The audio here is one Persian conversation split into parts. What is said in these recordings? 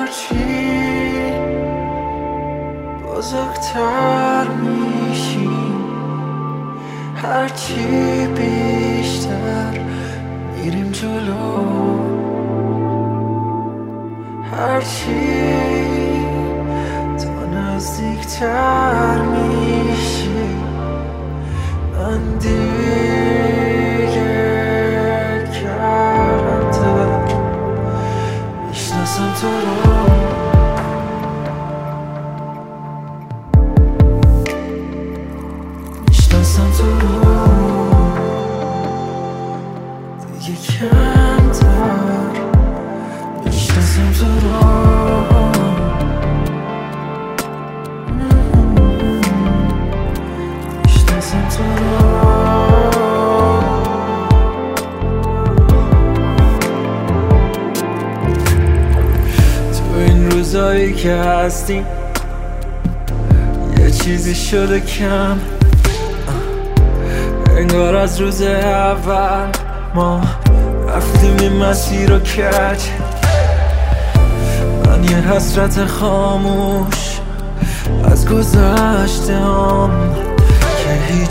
هرچی بزرگتر میشیم، هرچی بیشتر میریم جلو، هرچی تا نزدیکتر میشی من دیگه کمتر میشناسم تو رو. میشناسم تو رو دیگه کمتر میشناسم تو رو. میشناسم تو رو. تو این روزایی که هستیم یه چیزی شده کم، انگار از روز اول ما رفتیم این مسیر رو کج. من یه حسرت خاموش از گذشتم که هیچ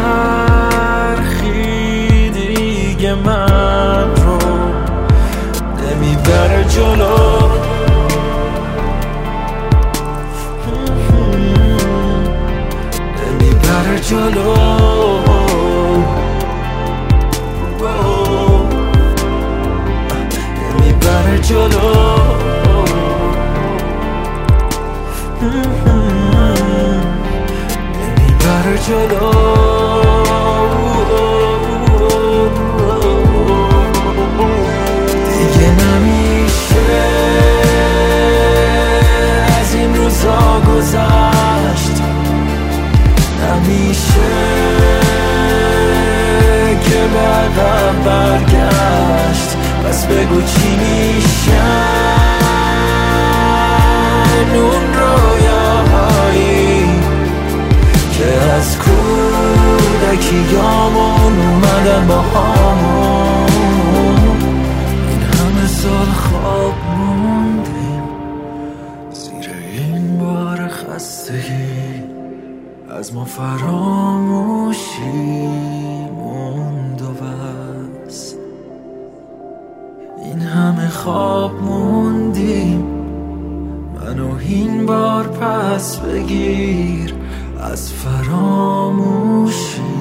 چرخی دیگه من رو نمیبره جلو. نمیبره جلو. نمیبره جلو. نمیبره جلو. دیگه نمیشه از این روزا گذشت، نمیشه که بعدم برگشت. پس بگو چی میشن اون رویاهایی که از کودکیامون اومدن با همون. این همه سال خواب موندیم زیر این بار خستگی، از ما فراموشی موند و بس. این همه خواب موندیم، منو این بار پس بگیر از فراموشی.